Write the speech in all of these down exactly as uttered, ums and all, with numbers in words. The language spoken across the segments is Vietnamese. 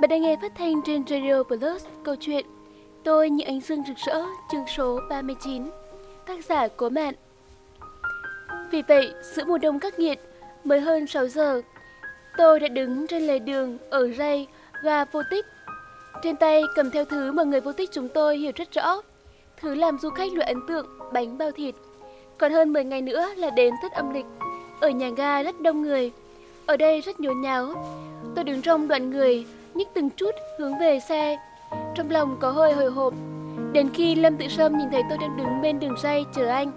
Bạn đang nghe phát thanh trên Radio Plus, câu chuyện Tôi như ánh dương rực rỡ, chương số ba mươi chín. Tác giả Cố Mạn. Vì vậy, giữa mùa đông khắc nghiệt, mới hơn sáu giờ, tôi đã đứng trên lề đường ở Ray ga Vô Tích. Trên tay cầm theo thứ mà người Vô Tích chúng tôi hiểu rất rõ, thứ làm du khách loại ấn tượng, bánh bao thịt. Còn hơn mười ngày nữa là đến Tết âm lịch. Ở nhà ga rất đông người, ở đây rất nhốn nháo. Tôi đứng trong đoàn người, nhích từng chút hướng về xe. Trong lòng có hơi hồi hộp, đến khi Lâm Tự Sâm nhìn thấy tôi đang đứng bên đường ray chờ anh.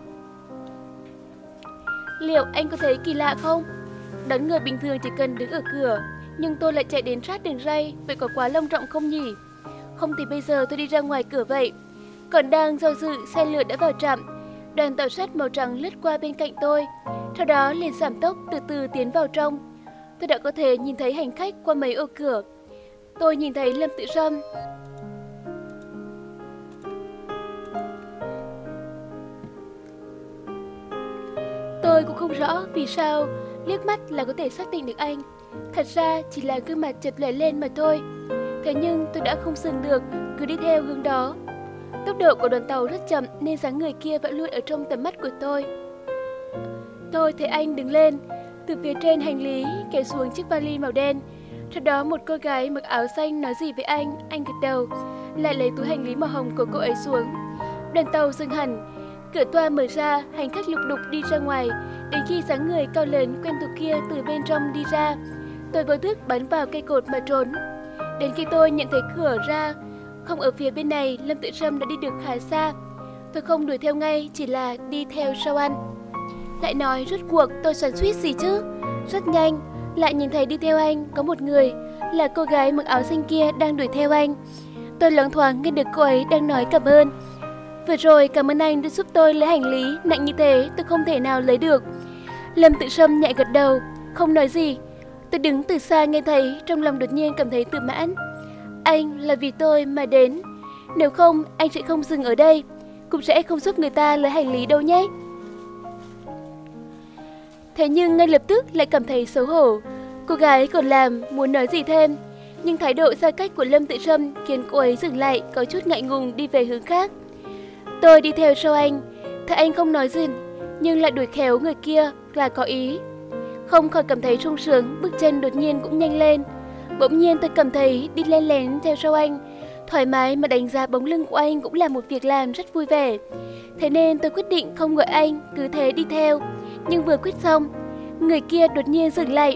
Liệu anh có thấy kỳ lạ không? Đón người bình thường chỉ cần đứng ở cửa, nhưng tôi lại chạy đến sát đường ray, vậy có quá long trọng không nhỉ? Không thì bây giờ tôi đi ra ngoài cửa vậy. Còn đang do dự, xe lửa đã vào trạm. Đoàn tàu sắt màu trắng lướt qua bên cạnh tôi, sau đó liền giảm tốc từ từ tiến vào trong. Tôi đã có thể nhìn thấy hành khách qua mấy ô cửa. Tôi nhìn thấy Lâm Tự Sâm. Tôi cũng không rõ vì sao liếc mắt là có thể xác định được anh. Thật ra chỉ là gương mặt chợt lóe lên mà thôi. Thế nhưng tôi đã không dừng được, cứ đi theo hướng đó. Tốc độ của đoàn tàu rất chậm nên dáng người kia vẫn luôn ở trong tầm mắt của tôi. Tôi thấy anh đứng lên, từ phía trên hành lý kéo xuống chiếc vali màu đen. Sau đó một cô gái mặc áo xanh nói gì với anh, anh gật đầu, lại lấy túi hành lý màu hồng của cô ấy xuống. Đoàn tàu dừng hẳn, cửa toa mở ra, hành khách lục đục đi ra ngoài, đến khi dáng người cao lớn quen thuộc kia từ bên trong đi ra. Tôi vô thức bắn vào cây cột mà trốn. Đến khi tôi nhận thấy cửa ra không ở phía bên này, Lâm Tự Sâm đã đi được khá xa. Tôi không đuổi theo ngay, chỉ là đi theo sau anh. Lại nói rốt cuộc tôi xoắn xuýt gì chứ? Rất nhanh, lại nhìn thấy đi theo anh có một người, là cô gái mặc áo xanh kia đang đuổi theo anh. Tôi loáng thoáng nghe được cô ấy đang nói cảm ơn. Vừa rồi cảm ơn anh đã giúp tôi lấy hành lý nặng như thế, tôi không thể nào lấy được. Lâm Tự Sâm nhẹ gật đầu, không nói gì. Tôi đứng từ xa nghe thấy, trong lòng đột nhiên cảm thấy tự mãn. Anh là vì tôi mà đến, nếu không anh sẽ không dừng ở đây, cũng sẽ không giúp người ta lấy hành lý đâu nhé. Thế nhưng ngay lập tức lại cảm thấy xấu hổ. Cô gái còn làm muốn nói gì thêm, nhưng thái độ xa cách của Lâm Tự Sâm khiến cô ấy dừng lại, có chút ngại ngùng đi về hướng khác. Tôi đi theo sau anh, thấy anh không nói gì, nhưng lại đuổi khéo người kia là có ý. Không khỏi cảm thấy sung sướng, bước chân đột nhiên cũng nhanh lên. Bỗng nhiên tôi cảm thấy đi len lén theo sau anh, thoải mái mà đánh giá bóng lưng của anh cũng là một việc làm rất vui vẻ. Thế nên tôi quyết định không gọi anh, cứ thế đi theo. Nhưng vừa quyết xong, người kia đột nhiên dừng lại.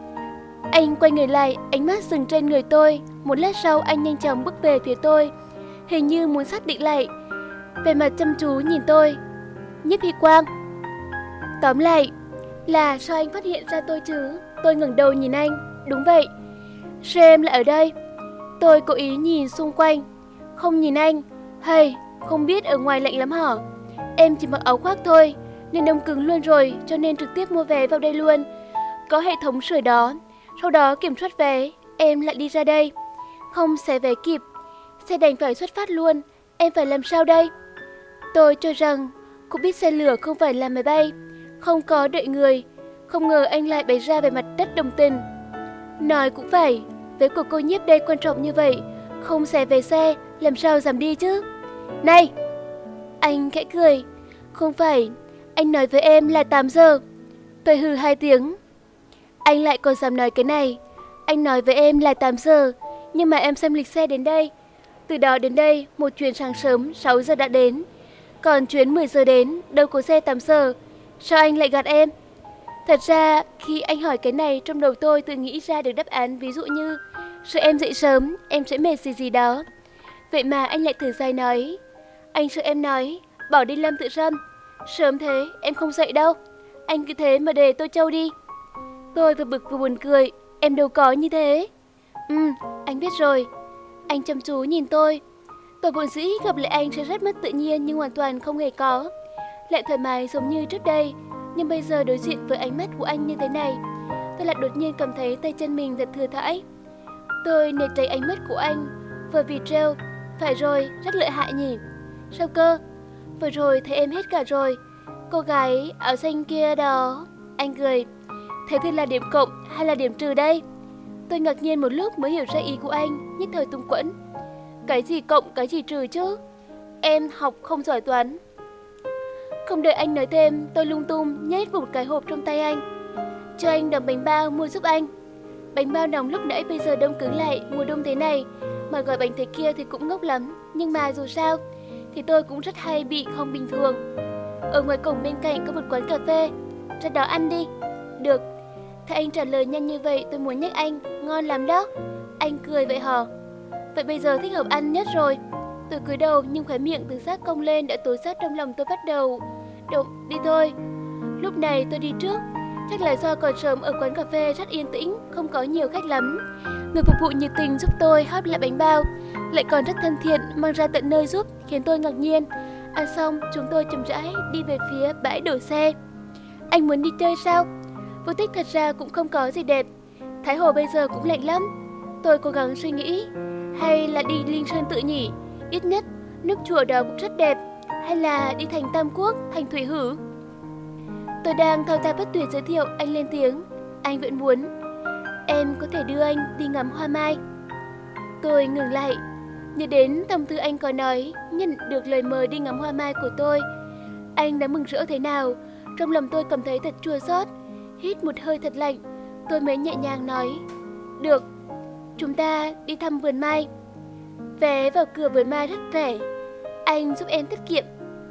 Anh quay người lại, ánh mắt dừng trên người tôi. Một lát sau anh nhanh chóng bước về phía tôi, hình như muốn xác định lại. Về mặt chăm chú nhìn tôi. Nhiếp Hy Quang. Tóm lại là sao anh phát hiện ra tôi chứ? Tôi ngẩng đầu nhìn anh. Đúng vậy, sao em lại ở đây? Tôi cố ý nhìn xung quanh, không nhìn anh. Hay, không biết ở ngoài lạnh lắm hả? Em chỉ mặc áo khoác thôi, nên đông cứng luôn rồi, cho nên trực tiếp mua vé vào đây luôn. Có hệ thống sưởi đó, sau đó kiểm soát vé, em lại đi ra đây. Không xé vé kịp, xe đành phải xuất phát luôn, em phải làm sao đây? Tôi cho rằng cũng biết xe lửa không phải là máy bay, không có đợi người. Không ngờ anh lại bày ra về mặt đất đồng tình. Nói cũng phải, vé của cô Nhiếp đây quan trọng như vậy, không xé vé xe, làm sao dám đi chứ? Này! Anh khẽ cười. Không phải, anh nói với em là tám giờ. Tôi hừ hai tiếng. Anh lại còn dám nói cái này. Anh nói với em là tám giờ, nhưng mà em xem lịch xe đến đây. Từ đó đến đây, một chuyến sáng sớm sáu giờ đã đến. Còn chuyến mười giờ đến, đâu có xe tám giờ. Sao anh lại gạt em? Thật ra, khi anh hỏi cái này, trong đầu tôi tự nghĩ ra được đáp án, ví dụ như sợ em dậy sớm, em sẽ mệt gì gì đó. Vậy mà anh lại thử dài nói. Anh sợ em nói, bỏ đi Lâm Tự Sâm. Sớm thế, em không dậy đâu. Anh cứ thế mà để tôi trâu đi. Tôi vừa bực vừa buồn cười. Em đâu có như thế. Ừ, anh biết rồi. Anh chăm chú nhìn tôi. Tôi vốn dĩ gặp lại anh sẽ rất mất tự nhiên, nhưng hoàn toàn không hề có. Lại thoải mái giống như trước đây. Nhưng bây giờ đối diện với ánh mắt của anh như thế này, tôi lại đột nhiên cảm thấy tay chân mình thật thừa thãi. Tôi né tránh ánh mắt của anh, vừa vì trêu. Phải rồi, rất lợi hại nhỉ? Sao cơ? Vừa rồi thấy em hết cả rồi. Cô gái áo xanh kia đó. Anh cười. Thế thì là điểm cộng hay là điểm trừ đây? Tôi ngạc nhiên một lúc mới hiểu ra ý của anh, nhất thời túng quẫn. Cái gì cộng, cái gì trừ chứ? Em học không giỏi toán. Không đợi anh nói thêm, tôi lung tung nhét một cái hộp trong tay anh. Cho anh đóng bánh bao mua giúp anh. Bánh bao nóng lúc nãy bây giờ đông cứng lại, mùa đông thế này, mà gọi bánh thế kia thì cũng ngốc lắm. Nhưng mà dù sao, thì tôi cũng rất hay bị không bình thường. Ở ngoài cổng bên cạnh có một quán cà phê, ra đó ăn đi. Được. Thấy anh trả lời nhanh như vậy, tôi muốn nhắc anh, ngon lắm đó. Anh cười vậy hả? Vậy bây giờ thích hợp ăn nhất rồi. Tôi cúi đầu nhưng khóe miệng từ giác cong lên đã tối sát trong lòng tôi bắt đầu. Động, đi thôi. Lúc này tôi đi trước. Chắc là do còn sớm, ở quán cà phê rất yên tĩnh, không có nhiều khách lắm. Người phục vụ nhiệt tình giúp tôi hấp lại bánh bao, lại còn rất thân thiện mang ra tận nơi giúp, khiến tôi ngạc nhiên. Ăn xong, chúng tôi chậm rãi đi về phía bãi đổ xe. Anh muốn đi chơi sao? Vô Tích thật ra cũng không có gì đẹp. Thái Hồ bây giờ cũng lạnh lắm. Tôi cố gắng suy nghĩ, hay là đi Linh Sơn Tự nhỉ? Ít nhất nước chùa đó cũng rất đẹp. Hay là đi thành Tam Quốc, thành Thủy Hử? Tôi đang thao thao bất tuyệt giới thiệu, anh lên tiếng. Anh vẫn muốn. Em có thể đưa anh đi ngắm hoa mai. Tôi ngừng lại, nhớ đến tâm tư anh có nói nhận được lời mời đi ngắm hoa mai của tôi. Anh đã mừng rỡ thế nào, trong lòng tôi cảm thấy thật chua xót. Hít một hơi thật lạnh, tôi mới nhẹ nhàng nói. Được, chúng ta đi thăm vườn mai. Vé vào cửa vườn mai rất rẻ, anh giúp em tiết kiệm.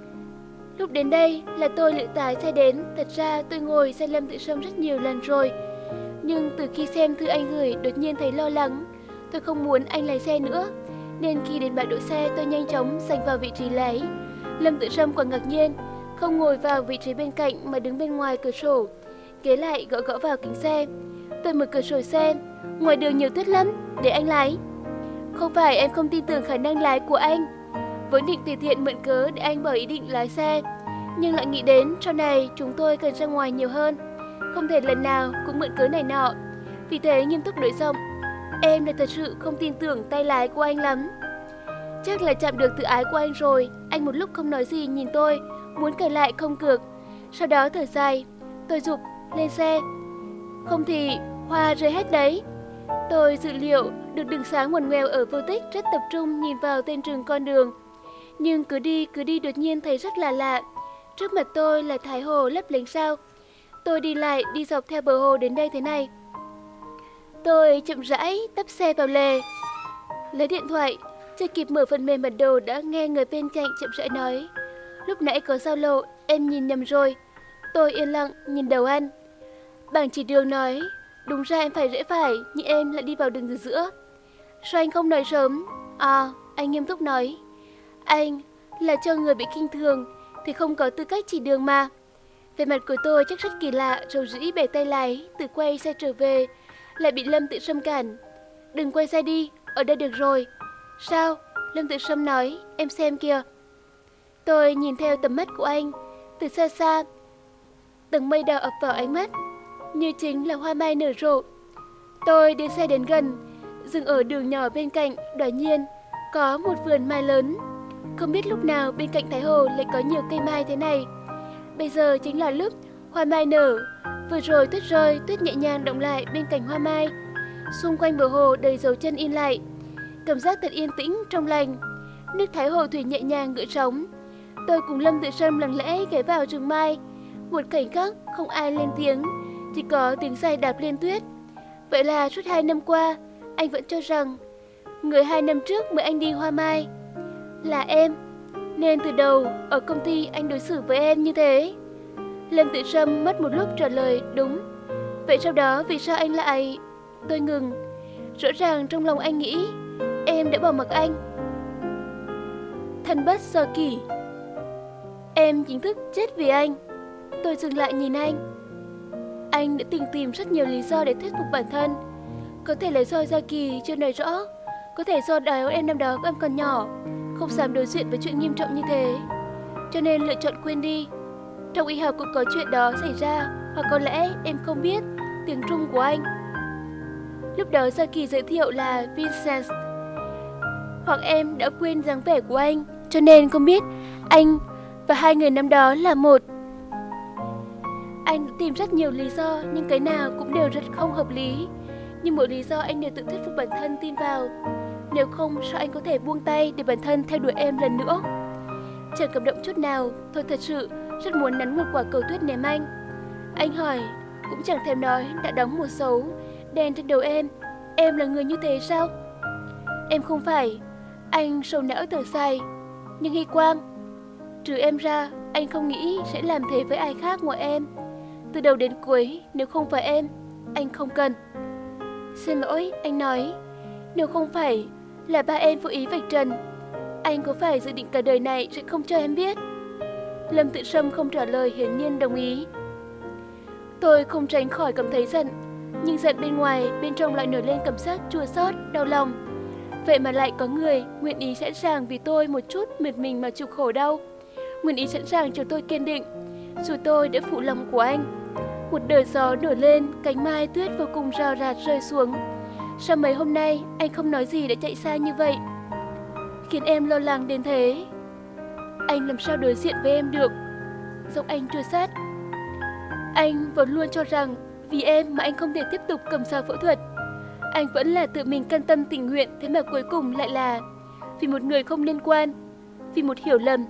Lúc đến đây là tôi lựa tái xe đến. Thật ra tôi ngồi xe Lâm Tự Sâm rất nhiều lần rồi, nhưng từ khi xem thư anh gửi đột nhiên thấy lo lắng. Tôi không muốn anh lái xe nữa, nên khi đến bãi đỗ xe tôi nhanh chóng giành vào vị trí lái. Lâm Tự Sâm còn ngạc nhiên, không ngồi vào vị trí bên cạnh mà đứng bên ngoài cửa sổ, ghé lại gõ gõ vào kính xe. Tôi mở cửa sổ xe, ngoài đường nhiều tuyết lắm, để anh lái. Không phải em không tin tưởng khả năng lái của anh, vốn định tùy tiện mượn cớ để anh bỏ ý định lái xe, nhưng lại nghĩ đến sau này chúng tôi cần ra ngoài nhiều hơn, không thể lần nào cũng mượn cớ này nọ. Vì thế nghiêm túc đối giọng, em là thật sự không tin tưởng tay lái của anh lắm. Chắc là chạm được tự ái của anh rồi. Anh một lúc không nói gì nhìn tôi, muốn kể lại không cược. Sau đó thở dài, tôi giục lên xe. Không thì hoa rơi hết đấy. Tôi dự liệu được đường sáng ngoằn ngoèo ở Vô Tích, rất tập trung nhìn vào tên trường con đường. Nhưng cứ đi cứ đi đột nhiên thấy rất là lạ. Trước mặt tôi là Thái Hồ lấp lánh sao. Tôi đi lại đi dọc theo bờ hồ đến đây thế này. Tôi chậm rãi tấp xe vào lề, lấy điện thoại, chưa kịp mở phần mềm bản đồ đã nghe người bên cạnh chậm rãi nói. Lúc nãy có giao lộ, em nhìn nhầm rồi. Tôi yên lặng nhìn đầu anh. Bảng chỉ đường nói, đúng ra em phải rẽ phải, nhưng em lại đi vào đường từ giữa. Sao anh không nói sớm? À, anh nghiêm túc nói. Anh là cho người bị khinh thường thì không có tư cách chỉ đường mà. Về mặt của tôi chắc rất kỳ lạ, rầu rĩ bẻ tay lái, từ quay xe trở về, lại bị Lâm Tự Sâm cản. Đừng quay xe đi, ở đây được rồi. Sao? Lâm Tự Sâm nói, em xem kìa. Tôi nhìn theo tầm mắt của anh, từ xa xa, tầng mây đào ập vào ánh mắt, như chính là hoa mai nở rộ. Tôi đưa xe đến gần, dừng ở đường nhỏ bên cạnh, đột nhiên có một vườn mai lớn. Không biết lúc nào bên cạnh Thái Hồ lại có nhiều cây mai thế này. Bây giờ chính là lúc hoa mai nở. Vừa rồi tuyết rơi, tuyết nhẹ nhàng động lại bên cạnh hoa mai. Xung quanh bờ hồ đầy dấu chân in lại. Cảm giác thật yên tĩnh, trong lành. Nước Thái Hồ thủy nhẹ nhàng gợn sóng. Tôi cùng Lâm Tự Sâm lặng lẽ ghé vào rừng mai. Một khoảnh khắc không ai lên tiếng, chỉ có tiếng giày đạp lên tuyết. Vậy là suốt hai năm qua, anh vẫn cho rằng người hai năm trước mời anh đi hoa mai là em, nên từ đầu ở công ty anh đối xử với em như thế. Lâm Tự Sâm mất một lúc trả lời đúng. Vậy sau đó vì sao anh lại... Tôi ngừng. Rõ ràng trong lòng anh nghĩ em đã bỏ mặc anh. Thân bất do kỷ. Em chính thức chết vì anh. Tôi dừng lại nhìn anh. Anh đã tìm tìm rất nhiều lý do để thuyết phục bản thân. Có thể là do Gia Kỳ chưa nói rõ, có thể do đó em năm đó em còn nhỏ, không dám đối diện với chuyện nghiêm trọng như thế, cho nên lựa chọn quên đi. Trong y học cũng có chuyện đó xảy ra, hoặc có lẽ em không biết tiếng Trung của anh. Lúc đó Gia Kỳ giới thiệu là Vincent. Hoặc em đã quên dáng vẻ của anh, cho nên không biết anh và hai người năm đó là một. Anh đã tìm rất nhiều lý do, nhưng cái nào cũng đều rất không hợp lý. nhưng mỗi lý do anh đều tự thuyết phục bản thân tin vào. Nếu không, sao anh có thể buông tay để bản thân theo đuổi em lần nữa? Chẳng cảm động chút nào, tôi thật sự rất muốn nắn một quả cầu tuyết ném anh. Anh hỏi, cũng chẳng thèm nói, đã đóng một dấu đen trên đầu em. Em là người như thế sao? Em không phải. Anh sầu não thở dài. Nhưng Hy Quang, trừ em ra, anh không nghĩ sẽ làm thế với ai khác ngoài em. Từ đầu đến cuối, nếu không phải em, anh không cần. Xin lỗi, anh nói. Nếu không phải là ba em vô ý vạch trần, anh có phải dự định cả đời này sẽ không cho em biết? Lâm Tự Sâm không trả lời, hiển nhiên đồng ý. Tôi không tránh khỏi cảm thấy giận, nhưng giận bên ngoài, bên trong lại nổi lên cảm giác chua xót, đau lòng. Vậy mà lại có người nguyện ý sẵn sàng vì tôi một chút mệt mình mà chịu khổ đau, nguyện ý sẵn sàng cho tôi kiên định, dù tôi đã phụ lòng của anh. Một đời gió nổi lên, cánh mai tuyết vô cùng rào rạt rơi xuống. Sao mấy hôm nay anh không nói gì để chạy xa như vậy, khiến em lo lắng đến thế? Anh làm sao đối diện với em được? Giọng anh chua xát. Anh vẫn luôn cho rằng vì em mà anh không thể tiếp tục cầm dao phẫu thuật. Anh vẫn là tự mình can tâm tình nguyện, thế mà cuối cùng lại là vì một người không liên quan, vì một hiểu lầm.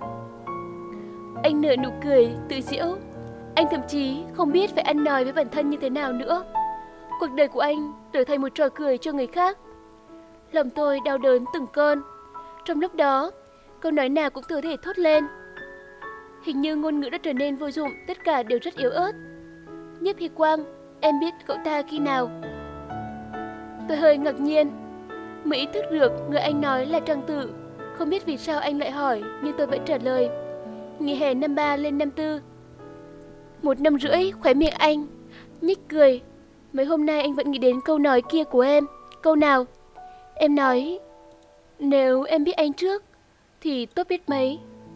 Anh nở nụ cười tự giễu. Anh thậm chí không biết phải ăn nói với bản thân như thế nào nữa. Cuộc đời của anh trở thành một trò cười cho người khác. Lòng tôi đau đớn từng cơn. Trong lúc đó, câu nói nào cũng có thể thốt lên. Hình như ngôn ngữ đã trở nên vô dụng, tất cả đều rất yếu ớt. Nhiếp Hy Quang, em biết cậu ta khi nào? Tôi hơi ngạc nhiên, mới ý thức được người anh nói là Trang Tử. Không biết vì sao anh lại hỏi, nhưng tôi vẫn trả lời. Nghỉ hè năm ba lên năm tư. Một năm rưỡi, khóe miệng anh nhếch cười. Mấy hôm nay anh vẫn nghĩ đến câu nói kia của em. Câu nào? Em nói, nếu em biết anh trước thì tốt biết mấy.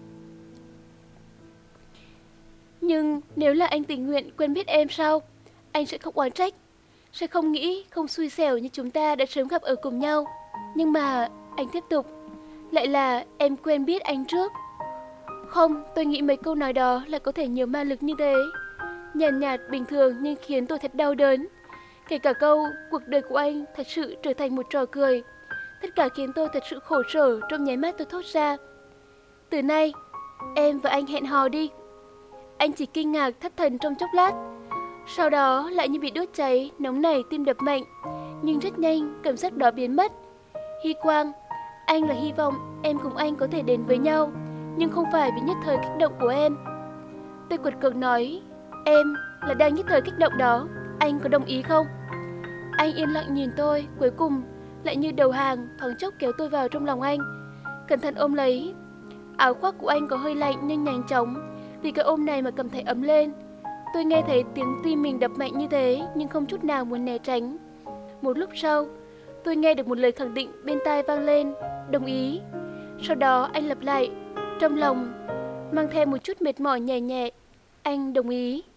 Nhưng nếu là anh tình nguyện quen biết em sau, anh sẽ không oán trách, sẽ không nghĩ không xui xẻo như chúng ta đã sớm gặp ở cùng nhau. Nhưng mà anh tiếp tục, lại là em quen biết anh trước. Không, tôi nghĩ mấy câu nói đó lại có thể nhiều ma lực như thế. Nhàn nhạt, bình thường nhưng khiến tôi thật đau đớn. Kể cả câu cuộc đời của anh thật sự trở thành một trò cười, tất cả khiến tôi thật sự khổ sở. Trong nháy mắt tôi thốt ra, từ nay em và anh hẹn hò đi. Anh chỉ kinh ngạc thất thần trong chốc lát, sau đó lại như bị đốt cháy, nóng nảy, tim đập mạnh. Nhưng rất nhanh cảm giác đó biến mất. Hy Quang, anh là hy vọng em cùng anh có thể đến với nhau, nhưng không phải vì nhất thời kích động của em. Tôi quật cường nói, em là đang nhất thời kích động đó, anh có đồng ý không? Anh yên lặng nhìn tôi, cuối cùng lại như đầu hàng, thoáng chốc kéo tôi vào trong lòng anh, cẩn thận ôm lấy. Áo khoác của anh có hơi lạnh nhưng nhanh chóng, vì cái ôm này mà cảm thấy ấm lên. Tôi nghe thấy tiếng tim mình đập mạnh như thế, nhưng không chút nào muốn né tránh. Một lúc sau, tôi nghe được một lời khẳng định bên tai vang lên, đồng ý. Sau đó anh lặp lại, trong lòng mang theo một chút mệt mỏi nhẹ nhẹ, anh đồng ý.